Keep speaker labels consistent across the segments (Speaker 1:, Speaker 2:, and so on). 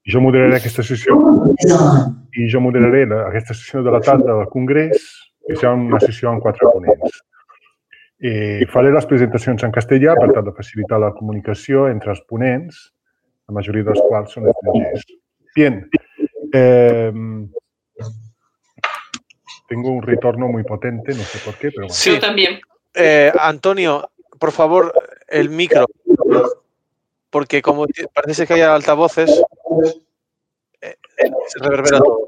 Speaker 1: Jo moderaré aquesta sessió i jo moderaré aquesta sessió de la tarda del Congrés, que serà una sessió amb 4 ponents. Faré les presentacions en castellà per tal de facilitar la comunicació entre els ponents, la majoria dels quals són estrangers. Bien. Tengo un retorno muy potente, no sé por qué, pero bueno.
Speaker 2: Sí. Yo también.
Speaker 3: Antonio, por favor, el micro. Porque como parece que hay altavoces, se reverbera todo.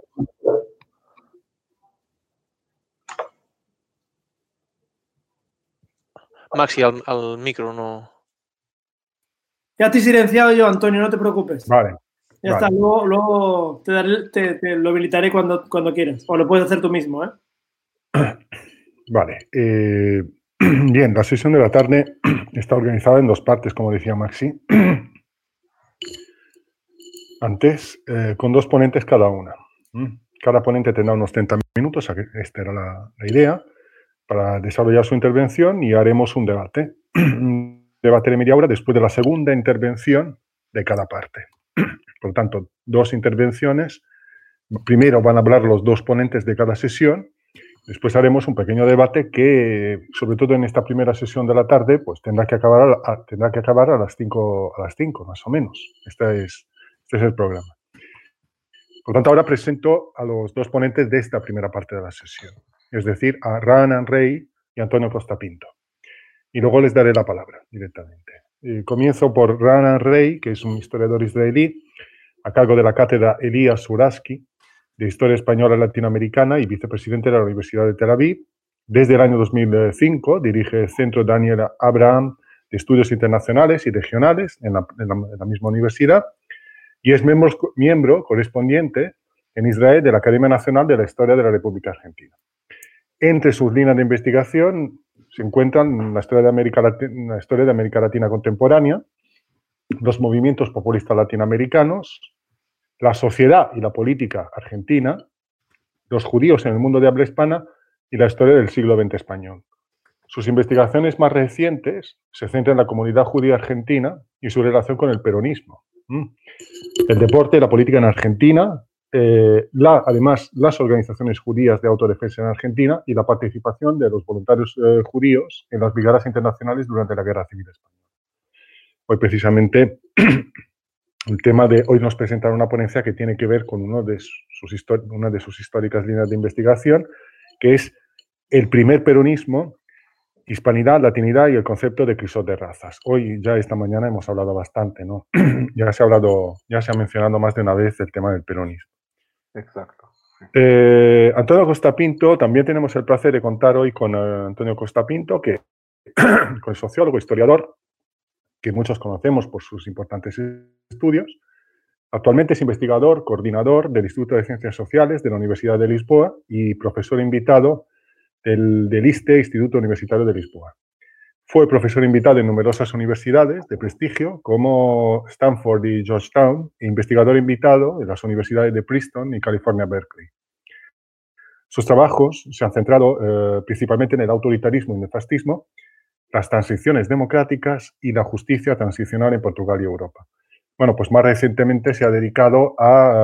Speaker 3: Maxi, al micro no...
Speaker 4: Ya te he silenciado yo, Antonio, no te preocupes.
Speaker 1: Vale.
Speaker 4: Ya está, luego te lo habilitaré cuando quieras. O lo puedes hacer tú mismo, ¿eh?
Speaker 1: Vale. Bien, la sesión de la tarde está organizada en 2 partes, como decía Maxi. Antes, con 2 ponentes cada una. Cada ponente tendrá unos 30 minutos, esta era la idea, para desarrollar su intervención y haremos un debate. Un debate de media hora después de la segunda intervención de cada parte. Por lo tanto, 2 intervenciones. Primero van a hablar los 2 ponentes de cada sesión. Después haremos un pequeño debate que, sobre todo en esta primera sesión de la tarde, pues tendrá que acabar a las 5 más o menos. Este es el programa. Por lo tanto, ahora presento a los 2 ponentes de esta primera parte de la sesión, es decir, a Raanan Rey y Antonio Costa Pinto. Y luego les daré la palabra directamente. Comienzo por Raanan Rey, que es un historiador israelí, a cargo de la cátedra Elías Suraski, de Historia Española y Latinoamericana y vicepresidente de la Universidad de Tel Aviv. Desde el año 2005 dirige el Centro Daniel Abraham de Estudios Internacionales y Regionales en la misma universidad y es miembro correspondiente en Israel de la Academia Nacional de la Historia de la República Argentina. Entre sus líneas de investigación se encuentran la historia de América Latina contemporánea, los movimientos populistas latinoamericanos, la sociedad y la política argentina, los judíos en el mundo de habla hispana y la historia del siglo XX español. Sus investigaciones más recientes se centran en la comunidad judía argentina y su relación con el peronismo, el deporte, la política en Argentina, además las organizaciones judías de autodefensa en Argentina y la participación de los voluntarios judíos en las brigadas internacionales durante la Guerra Civil Española. Hoy precisamente el tema de hoy nos presentará una ponencia que tiene que ver con una de sus históricas líneas de investigación, que es el primer peronismo, hispanidad, latinidad y el concepto de crisol de razas. Hoy, ya esta mañana, hemos hablado bastante, ¿no? Ya se ha mencionado más de una vez el tema del peronismo.
Speaker 5: Exacto.
Speaker 1: Antonio Costa Pinto, también tenemos el placer de contar hoy con Antonio Costa Pinto, que con el sociólogo, historiador, que muchos conocemos por sus importantes estudios. Actualmente es investigador, coordinador del Instituto de Ciencias Sociales de la Universidad de Lisboa y profesor invitado del ISTE, Instituto Universitario de Lisboa. Fue profesor invitado en numerosas universidades de prestigio como Stanford y Georgetown e investigador invitado en las universidades de Princeton y California, Berkeley. Sus trabajos se han centrado principalmente en el autoritarismo y el fascismo, las transiciones democráticas y la justicia transicional en Portugal y Europa. Bueno, pues más recientemente se ha dedicado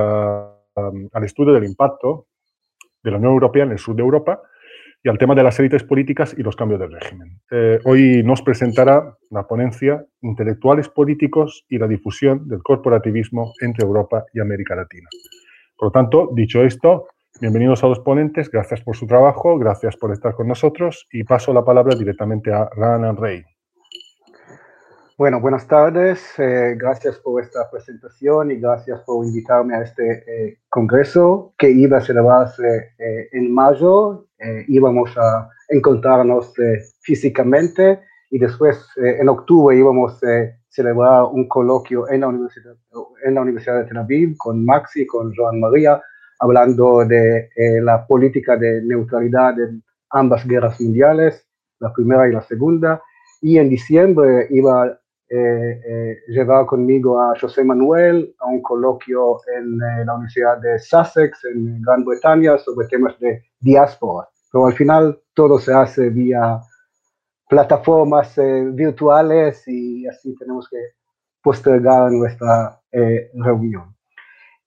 Speaker 1: al estudio del impacto de la Unión Europea en el sur de Europa y al tema de las élites políticas y los cambios de régimen. Hoy nos presentará la ponencia Intelectuales políticos y la difusión del corporativismo entre Europa y América Latina. Por lo tanto, dicho esto, bienvenidos a los ponentes, gracias por su trabajo, gracias por estar con nosotros y paso la palabra directamente a Raanan Rey.
Speaker 5: Bueno, buenas tardes, gracias por esta presentación y gracias por invitarme a este congreso que iba a celebrarse en mayo. Íbamos a encontrarnos físicamente y después en octubre íbamos a celebrar un coloquio en la Universidad de Tel Aviv con Maxi, con Joan María, hablando de la política de neutralidad en ambas guerras mundiales, la primera y la segunda. Y en diciembre iba a llevar conmigo a José Manuel a un coloquio en la Universidad de Sussex, en Gran Bretaña, sobre temas de diáspora. Pero al final todo se hace vía plataformas virtuales y así tenemos que postergar nuestra reunión.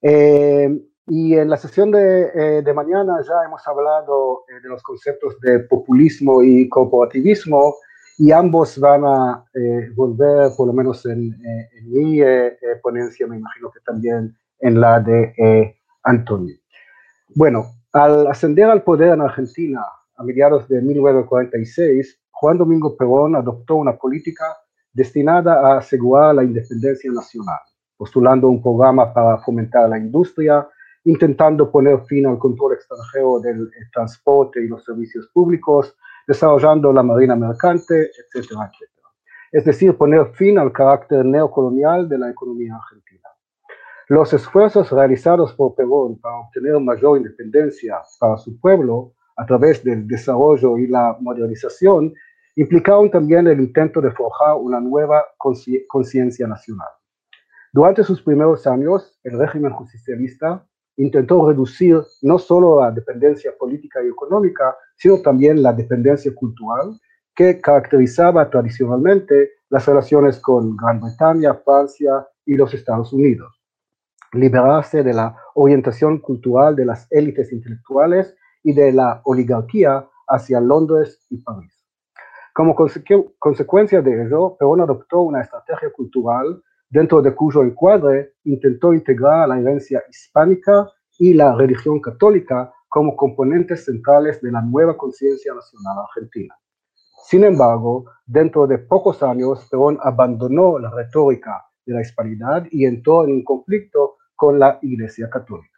Speaker 5: Y en la sesión de mañana ya hemos hablado de los conceptos de populismo y corporativismo, y ambos van a volver, por lo menos en mi ponencia, me imagino que también en la de Antonio. Bueno, al ascender al poder en Argentina a mediados de 1946, Juan Domingo Perón adoptó una política destinada a asegurar la independencia nacional, postulando un programa para fomentar la industria, intentando poner fin al control extranjero del transporte y los servicios públicos, desarrollando la marina mercante, etcétera, etcétera. Es decir, poner fin al carácter neocolonial de la economía argentina. Los esfuerzos realizados por Perón para obtener mayor independencia para su pueblo a través del desarrollo y la modernización implicaron también el intento de forjar una nueva conciencia nacional. Durante sus primeros años, el régimen justicialista intentó reducir no solo la dependencia política y económica, sino también la dependencia cultural que caracterizaba tradicionalmente las relaciones con Gran Bretaña, Francia y los Estados Unidos. Liberarse de la orientación cultural de las élites intelectuales y de la oligarquía hacia Londres y París. Como consecuencia de ello, Perón adoptó una estrategia cultural dentro de cuyo encuadre intentó integrar la herencia hispánica y la religión católica como componentes centrales de la nueva conciencia nacional argentina. Sin embargo, dentro de pocos años, Perón abandonó la retórica de la hispanidad y entró en un conflicto con la Iglesia Católica.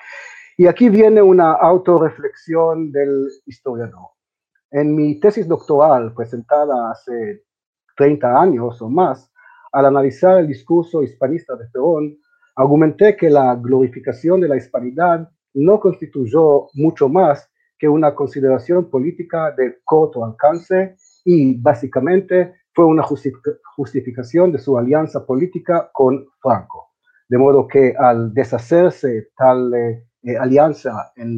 Speaker 5: Y aquí viene una autorreflexión del historiador. En mi tesis doctoral, presentada hace 30 años o más, al analizar el discurso hispanista de Perón, argumenté que la glorificación de la hispanidad no constituyó mucho más que una consideración política de corto alcance y básicamente fue una justificación de su alianza política con Franco. De modo que al deshacerse tal alianza en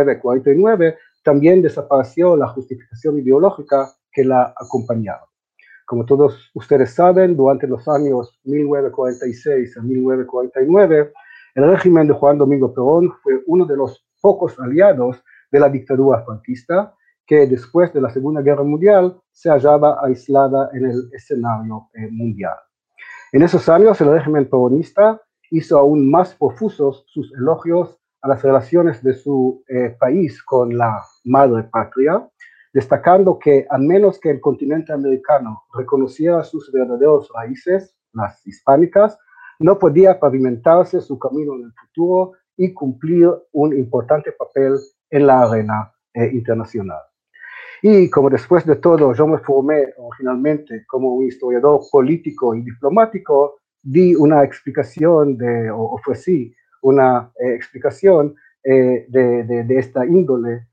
Speaker 5: 1949, también desapareció la justificación ideológica que la acompañaba. Como todos ustedes saben, durante los años 1946 a 1949, el régimen de Juan Domingo Perón fue uno de los pocos aliados de la dictadura franquista que después de la Segunda Guerra Mundial se hallaba aislada en el escenario mundial. En esos años, el régimen peronista hizo aún más profusos sus elogios a las relaciones de su país con la madre patria, destacando que a menos que el continente americano reconociera sus verdaderos raíces, las hispánicas, no podía pavimentarse su camino en el futuro y cumplir un importante papel en la arena internacional. Y como después de todo yo me formé originalmente como un historiador político y diplomático, di una explicación ofrecí una explicación de esta índole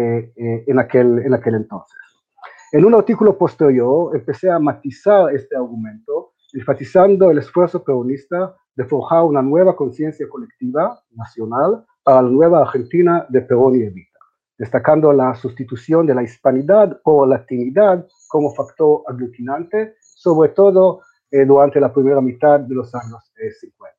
Speaker 5: en aquel entonces. En un artículo posterior empecé a matizar este argumento, enfatizando el esfuerzo peronista de forjar una nueva conciencia colectiva nacional para la nueva Argentina de Perón y Evita, destacando la sustitución de la hispanidad por latinidad como factor aglutinante, sobre todo durante la primera mitad de los años 50.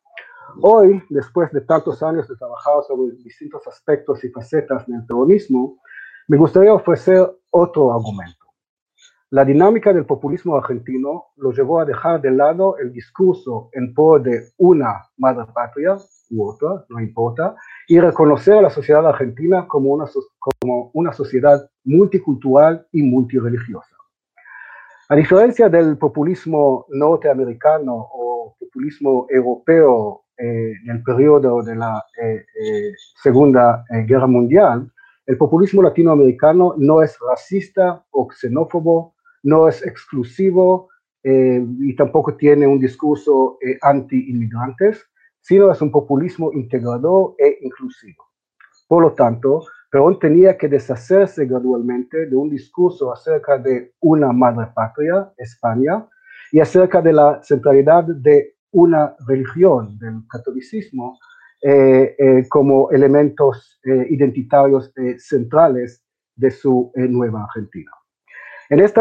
Speaker 5: Hoy, después de tantos años de trabajar sobre distintos aspectos y facetas del peronismo, me gustaría ofrecer otro argumento. La dinámica del populismo argentino lo llevó a dejar de lado el discurso en pro de una madre patria u otra, no importa, y reconocer a la sociedad argentina como una sociedad multicultural y multireligiosa. A diferencia del populismo norteamericano o populismo europeo en el periodo de la Segunda Guerra Mundial, el populismo latinoamericano no es racista o xenófobo, no es exclusivo y tampoco tiene un discurso anti-inmigrantes, sino es un populismo integrador e inclusivo. Por lo tanto, Perón tenía que deshacerse gradualmente de un discurso acerca de una madre patria, España, y acerca de la centralidad de una religión, del catolicismo, como elementos identitarios centrales de su nueva Argentina. En esta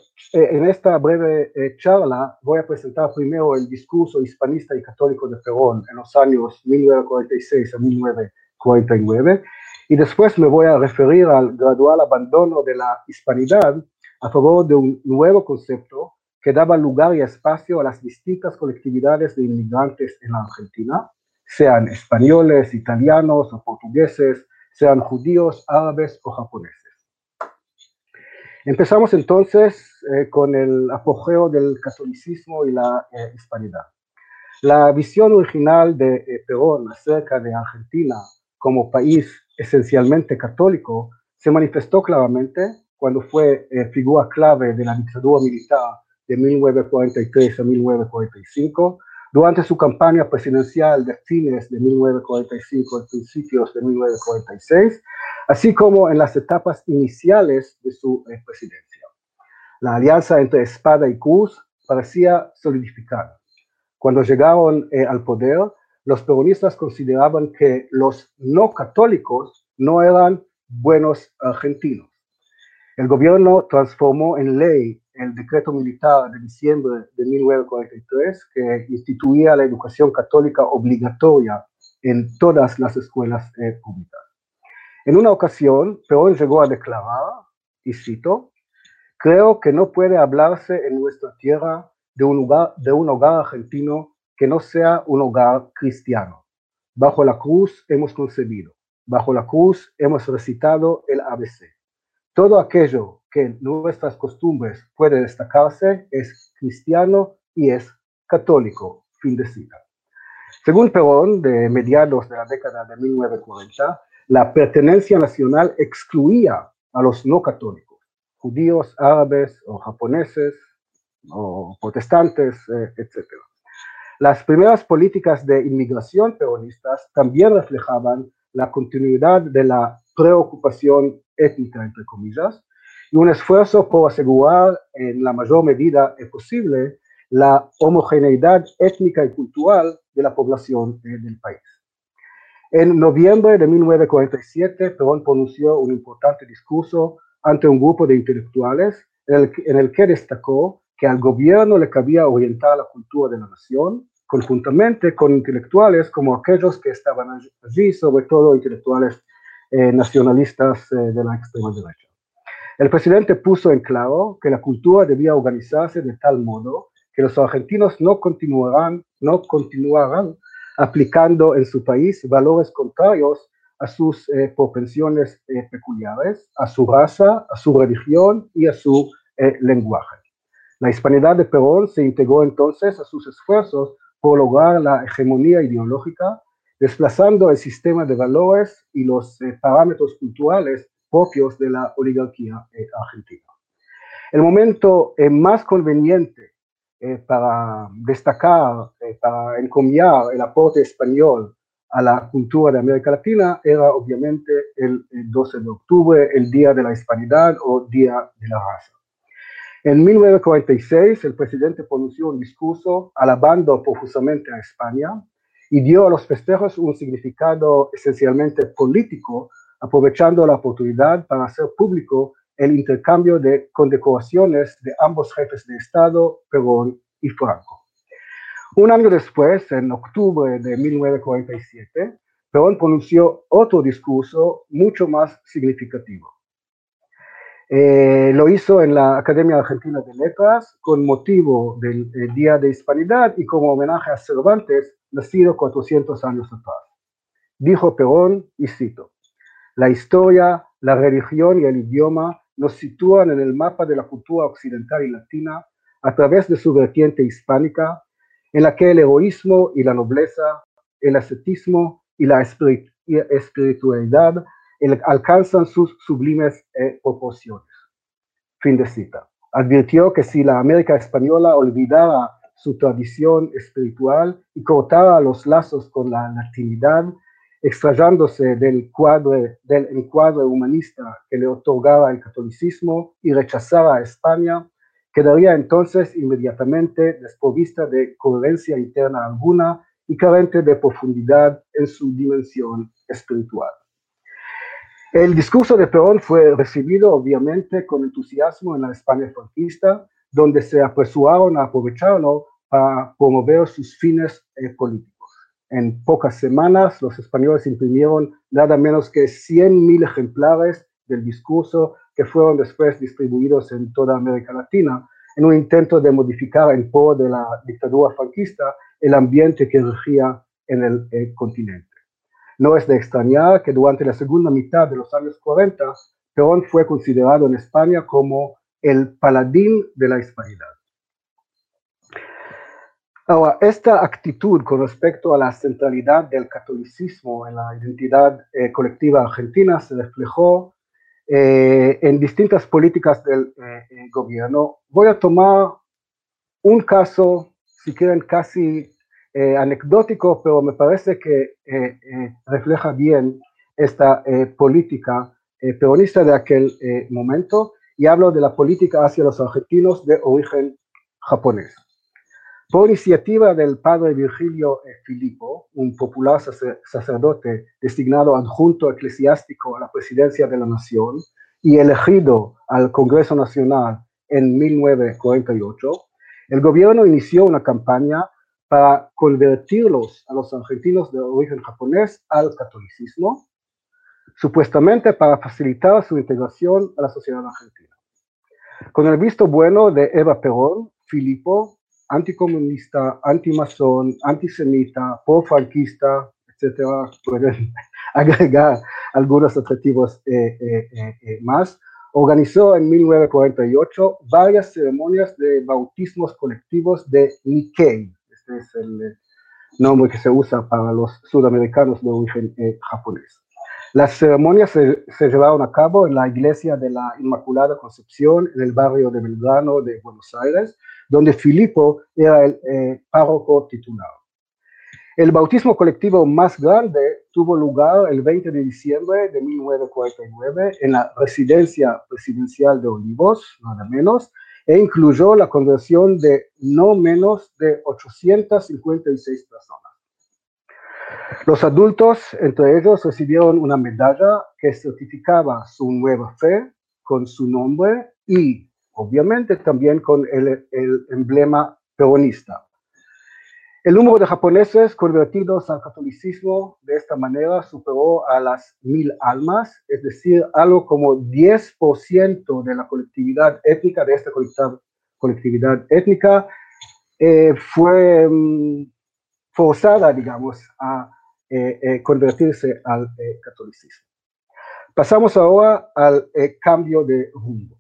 Speaker 5: breve charla voy a presentar primero el discurso hispanista y católico de Perón en los años 1946 a 1949, y después me voy a referir al gradual abandono de la hispanidad a favor de un nuevo concepto que daba lugar y espacio a las distintas colectividades de inmigrantes en la Argentina, sean españoles, italianos o portugueses, sean judíos, árabes o japoneses. Empezamos entonces con el apogeo del catolicismo y la hispanidad. La visión original de Perón acerca de Argentina como país esencialmente católico se manifestó claramente cuando fue figura clave de la dictadura militar de 1943 a 1945, durante su campaña presidencial de fines de 1945 y principios de 1946, así como en las etapas iniciales de su presidencia. La alianza entre espada y cruz parecía solidificar. Cuando llegaron al poder, los peronistas consideraban que los no católicos no eran buenos argentinos. El gobierno transformó en ley el decreto militar de diciembre de 1943 que instituía la educación católica obligatoria en todas las escuelas públicas. En una ocasión, Perón llegó a declarar, y cito, «Creo que no puede hablarse en nuestra tierra de un hogar argentino que no sea un hogar cristiano. Bajo la cruz hemos concebido, bajo la cruz hemos recitado el ABC. Todo aquello que en nuestras costumbres puede destacarse es cristiano y es católico». Fin de cita. Según Perón, de mediados de la década de 1940, la pertenencia nacional excluía a los no católicos, judíos, árabes o japoneses o protestantes, etc. Las primeras políticas de inmigración peronistas también reflejaban la continuidad de la preocupación étnica, entre comillas, y un esfuerzo por asegurar en la mayor medida posible la homogeneidad étnica y cultural de la población del país. En noviembre de 1947, Perón pronunció un importante discurso ante un grupo de intelectuales en el que destacó que al gobierno le cabía orientar la cultura de la nación, conjuntamente con intelectuales como aquellos que estaban allí, sobre todo intelectuales nacionalistas de la extrema derecha. El presidente puso en claro que la cultura debía organizarse de tal modo que los argentinos no continuarán aplicando en su país valores contrarios a sus propensiones peculiares, a su raza, a su religión y a su lenguaje. La hispanidad de Perón se integró entonces a sus esfuerzos por lograr la hegemonía ideológica, desplazando el sistema de valores y los parámetros culturales propios de la oligarquía argentina. El momento más conveniente para destacar, para encomiar el aporte español a la cultura de América Latina era obviamente el 12 de octubre, el Día de la Hispanidad o Día de la Raza. En 1946, el presidente pronunció un discurso alabando profusamente a España y dio a los festejos un significado esencialmente político, aprovechando la oportunidad para hacer público el intercambio de condecoraciones de ambos jefes de Estado, Perón y Franco. Un año después, en octubre de 1947, Perón pronunció otro discurso mucho más significativo. Lo hizo en la Academia Argentina de Letras con motivo del Día de Hispanidad y como homenaje a Cervantes, nacido 400 años atrás. Dijo Perón, y cito, «La historia, la religión y el idioma nos sitúan en el mapa de la cultura occidental y latina a través de su vertiente hispánica, en la que el heroísmo y la nobleza, el ascetismo y la espiritualidad alcanzan sus sublimes proporciones». Fin de cita. Advirtió que si la América española olvidara su tradición espiritual y cortara los lazos con la latinidad, extrayéndose del encuadre humanista que le otorgaba el catolicismo y rechazara a España, quedaría entonces inmediatamente desprovista de coherencia interna alguna y carente de profundidad en su dimensión espiritual. El discurso de Perón fue recibido obviamente con entusiasmo en la España franquista, donde se apresuraron a aprovecharlo para promover sus fines políticos. En pocas semanas los españoles imprimieron nada menos que 100.000 ejemplares del discurso que fueron después distribuidos en toda América Latina en un intento de modificar en pro de la dictadura franquista el ambiente que regía en el continente. No es de extrañar que durante la segunda mitad de los años 40, Perón fue considerado en España como el paladín de la hispanidad. Ahora, esta actitud con respecto a la centralidad del catolicismo en la identidad colectiva argentina se reflejó en distintas políticas del gobierno. Voy a tomar un caso, si quieren, casi anecdótico, pero me parece que refleja bien esta política peronista de aquel momento, y hablo de la política hacia los argentinos de origen japonés. Por iniciativa del padre Virgilio Filippo, un popular sacerdote designado adjunto eclesiástico a la presidencia de la nación y elegido al Congreso Nacional en 1948, el gobierno inició una campaña para convertirlos a los argentinos de origen japonés al catolicismo, supuestamente para facilitar su integración a la sociedad argentina. Con el visto bueno de Eva Perón, Filippo, anticomunista, antimasón, antisemita, pro-franquista, etc., pueden agregar algunos adjetivos más, organizó en 1948 varias ceremonias de bautismos colectivos de Nikkei. Este es el nombre que se usa para los sudamericanos de origen japonés. Las ceremonias se llevaron a cabo en la iglesia de la Inmaculada Concepción en el barrio de Belgrano de Buenos Aires, donde Filippo era el párroco titular. El bautismo colectivo más grande tuvo lugar el 20 de diciembre de 1949 en la residencia presidencial de Olivos, nada menos, e incluyó la conversión de no menos de 856 personas. Los adultos, entre ellos, recibieron una medalla que certificaba su nueva fe con su nombre y, obviamente, también con el emblema peronista. El número de japoneses convertidos al catolicismo de esta manera superó a las 1.000 almas, es decir, algo como 10% de la colectividad étnica, de esta colectividad étnica, fue forzada, digamos, a convertirse al catolicismo. Pasamos ahora al cambio de rumbo.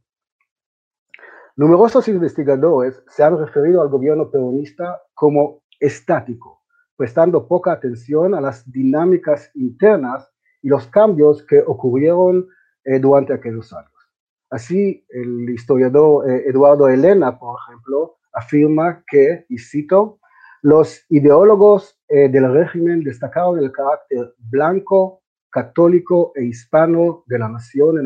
Speaker 5: Numerosos investigadores se han referido al gobierno peronista como estático, prestando poca atención a las dinámicas internas y los cambios que ocurrieron durante aquellos años. Así, el historiador Eduardo Elena, por ejemplo, afirma que, y cito, los ideólogos del régimen destacaron el carácter blanco, católico e hispano de la nación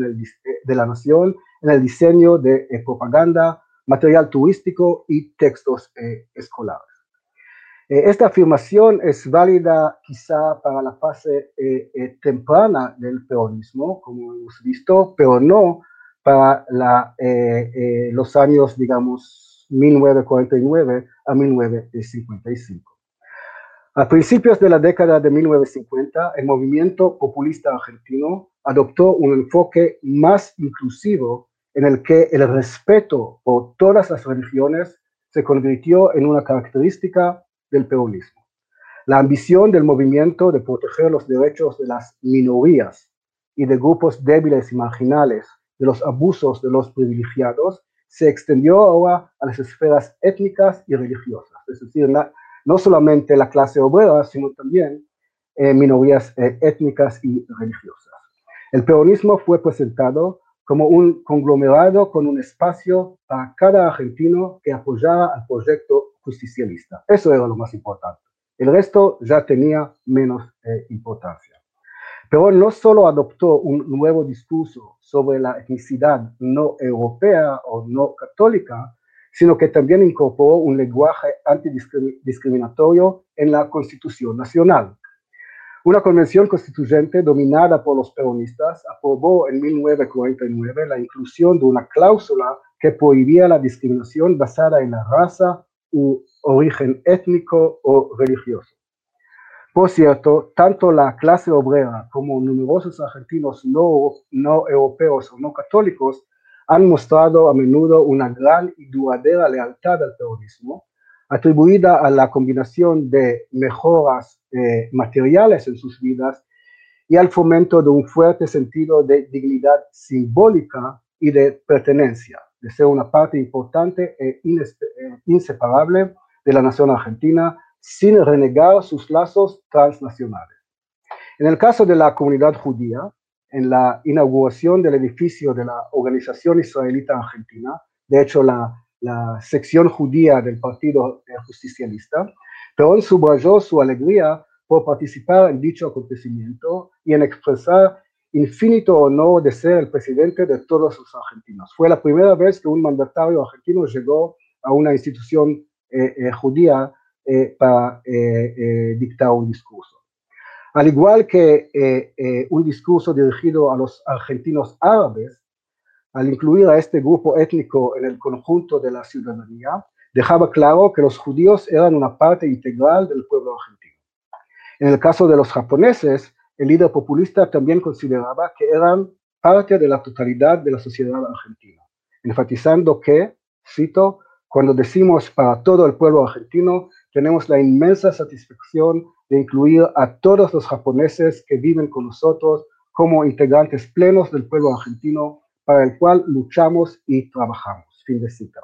Speaker 5: en el diseño de propaganda, material turístico y textos escolares. Esta afirmación es válida quizá para la fase temprana del peronismo, como hemos visto, pero no para los años, digamos, 1949 a 1955. A principios de la década de 1950, el movimiento populista argentino adoptó un enfoque más inclusivo en el que el respeto por todas las religiones se convirtió en una característica del peronismo. La ambición del movimiento de proteger los derechos de las minorías y de grupos débiles y marginales de los abusos de los privilegiados se extendió ahora a las esferas étnicas y religiosas, es decir, no solamente la clase obrera, sino también minorías étnicas y religiosas. El peronismo fue presentado como un conglomerado con un espacio para cada argentino que apoyara al proyecto justicialista. Eso era lo más importante. El resto ya tenía menos importancia. Perón no solo adoptó un nuevo discurso sobre la etnicidad no europea o no católica, sino que también incorporó un lenguaje antidiscriminatorio en la Constitución Nacional. Una convención constituyente dominada por los peronistas aprobó en 1949 la inclusión de una cláusula que prohibía la discriminación basada en la raza u origen étnico o religioso. Por cierto, tanto la clase obrera como numerosos argentinos no europeos o no católicos han mostrado a menudo una gran y duradera lealtad al peronismo, atribuida a la combinación de mejoras materiales en sus vidas y al fomento de un fuerte sentido de dignidad simbólica y de pertenencia, de ser una parte importante e inseparable de la nación argentina, sin renegar sus lazos transnacionales. En el caso de la comunidad judía, en la inauguración del edificio de la Organización Israelita Argentina, de hecho la sección judía del Partido Justicialista, Perón subrayó su alegría por participar en dicho acontecimiento y en expresar infinito honor de ser el presidente de todos los argentinos. Fue la primera vez que un mandatario argentino llegó a una institución judía para dictar un discurso. Al igual que un discurso dirigido a los argentinos árabes, al incluir a este grupo étnico en el conjunto de la ciudadanía, dejaba claro que los judíos eran una parte integral del pueblo argentino. En el caso de los japoneses, el líder populista también consideraba que eran parte de la totalidad de la sociedad argentina, enfatizando que, cito, cuando decimos para todo el pueblo argentino, tenemos la inmensa satisfacción de incluir a todos los japoneses que viven con nosotros como integrantes plenos del pueblo argentino para el cual luchamos y trabajamos. Fin de cita.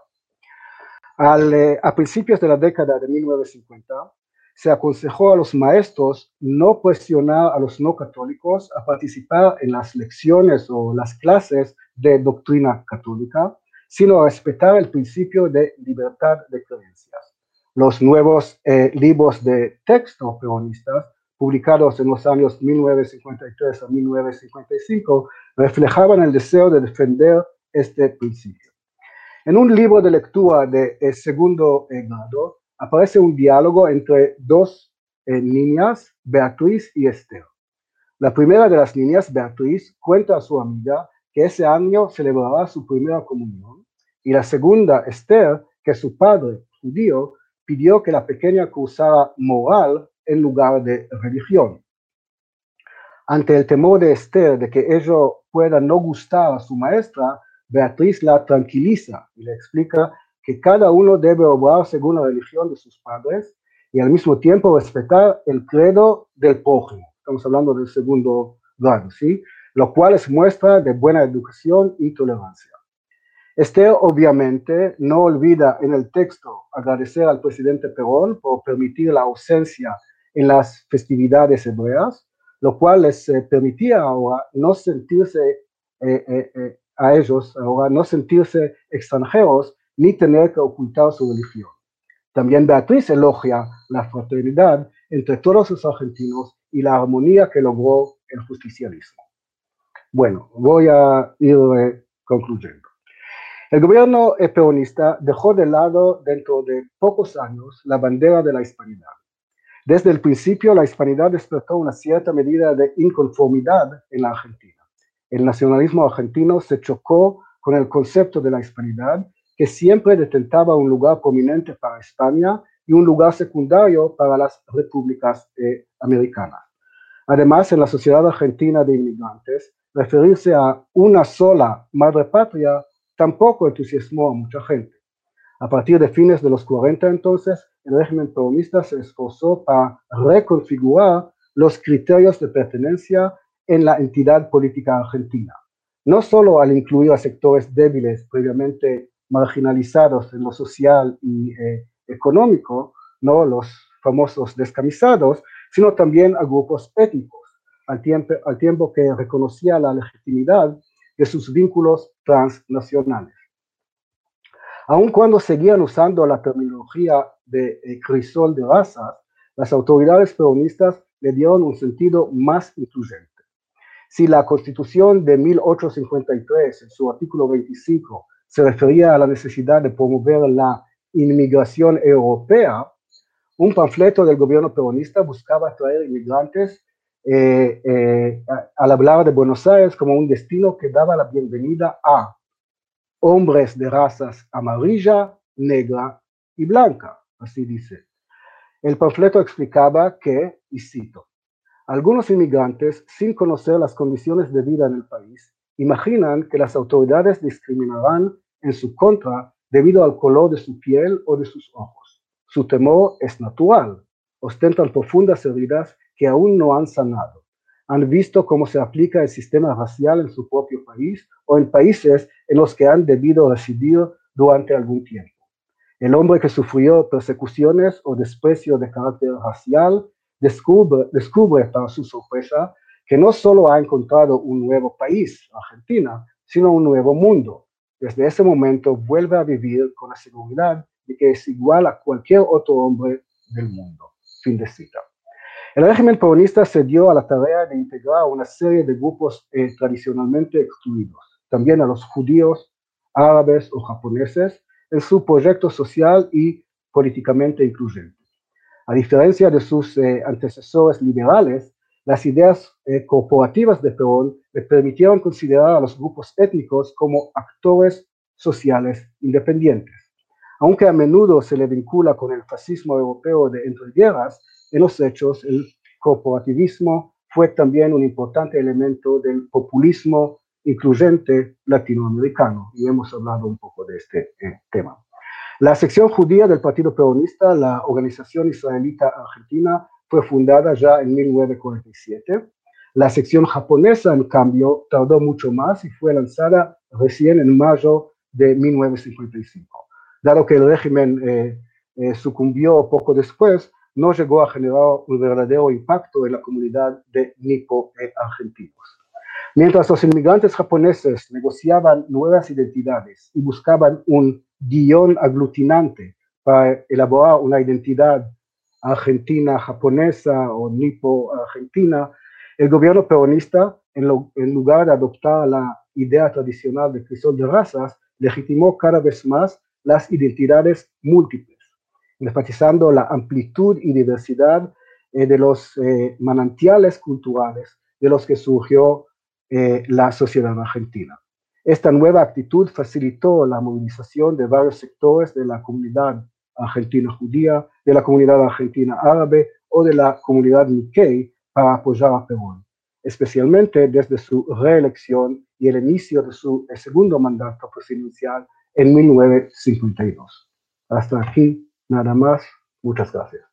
Speaker 5: A principios de la década de 1950, se aconsejó a los maestros no presionar a los no católicos a participar en las lecciones o las clases de doctrina católica, sino a respetar el principio de libertad de creencias. Los nuevos libros de texto peronistas, publicados en los años 1953 a 1955, reflejaban el deseo de defender este principio. En un libro de lectura de segundo grado, aparece un diálogo entre dos niñas, Beatriz y Esther. La primera de las niñas, Beatriz, cuenta a su amiga que ese año celebrará su primera comunión, y la segunda, Esther, que su padre, judío, pidió que la pequeña cursara moral en lugar de religión. Ante el temor de Esther de que ello pueda no gustar a su maestra, Beatriz la tranquiliza y le explica que cada uno debe obrar según la religión de sus padres y al mismo tiempo respetar el credo del prójimo. Estamos hablando del segundo grado, ¿sí? Lo cual es muestra de buena educación y tolerancia. Esther obviamente no olvida en el texto agradecer al presidente Perón por permitir la ausencia en las festividades hebreas, lo cual les permitía ahora no sentirse a ellos, ahora no sentirse extranjeros ni tener que ocultar su religión. También Beatriz elogia la fraternidad entre todos los argentinos y la armonía que logró el justicialismo. Bueno, voy a ir concluyendo. El gobierno peronista dejó de lado dentro de pocos años la bandera de la hispanidad. Desde el principio, la hispanidad despertó una cierta medida de inconformidad en la Argentina. El nacionalismo argentino se chocó con el concepto de la hispanidad, que siempre detentaba un lugar prominente para España y un lugar secundario para las repúblicas americanas. Además, en la sociedad argentina de inmigrantes, referirse a una sola madre patria tampoco entusiasmó a mucha gente. A partir de fines de los 40, entonces, el régimen peronista se esforzó para reconfigurar los criterios de pertenencia en la entidad política argentina, no solo al incluir a sectores débiles previamente marginalizados en lo social y económico, no los famosos descamisados, sino también a grupos étnicos, al tiempo que reconocía la legitimidad de sus vínculos transnacionales. Aun cuando seguían usando la terminología de crisol de razas, las autoridades peronistas le dieron un sentido más incluyente. Si la Constitución de 1853, en su artículo 25, se refería a la necesidad de promover la inmigración europea, un panfleto del gobierno peronista buscaba atraer inmigrantes al hablar de Buenos Aires como un destino que daba la bienvenida a hombres de razas amarilla, negra y blanca, así dice. El panfleto explicaba que, y cito, algunos inmigrantes, sin conocer las condiciones de vida en el país, imaginan que las autoridades discriminarán en su contra debido al color de su piel o de sus ojos. Su temor es natural. Ostentan profundas heridas que aún no han sanado. Han visto cómo se aplica el sistema racial en su propio país o en países en los que han debido residir durante algún tiempo. El hombre que sufrió persecuciones o desprecio de carácter racial descubre para su sorpresa que no solo ha encontrado un nuevo país, Argentina, sino un nuevo mundo. Desde ese momento vuelve a vivir con la seguridad de que es igual a cualquier otro hombre del mundo. Fin de cita. El régimen peronista se dio a la tarea de integrar a una serie de grupos tradicionalmente excluidos, también a los judíos, árabes o japoneses, en su proyecto social y políticamente incluyente. A diferencia de sus antecesores liberales, las ideas corporativas de Perón le permitieron considerar a los grupos étnicos como actores sociales independientes. Aunque a menudo se le vincula con el fascismo europeo de entreguerras, en los hechos el corporativismo fue también un importante elemento del populismo incluyente latinoamericano, y hemos hablado un poco de este tema. La sección judía del Partido Peronista, la Organización Israelita Argentina, fue fundada ya en 1947. La sección japonesa, en cambio, tardó mucho más y fue lanzada recién en mayo de 1955. Dado que el régimen sucumbió poco después, no llegó a generar un verdadero impacto en la comunidad de nipo-argentinos. Mientras los inmigrantes japoneses negociaban nuevas identidades y buscaban un guión aglutinante para elaborar una identidad argentina-japonesa o nipo-argentina, el gobierno peronista, en lugar de adoptar la idea tradicional de crisol de razas, legitimó cada vez más las identidades múltiples, enfatizando la amplitud y diversidad de los manantiales culturales de los que surgió la sociedad argentina. Esta nueva actitud facilitó la movilización de varios sectores de la comunidad argentina judía, de la comunidad argentina árabe o de la comunidad Nikkei para apoyar a Perón, especialmente desde su reelección y el inicio de su segundo mandato presidencial en 1952. Hasta aquí, nada más. Muchas gracias.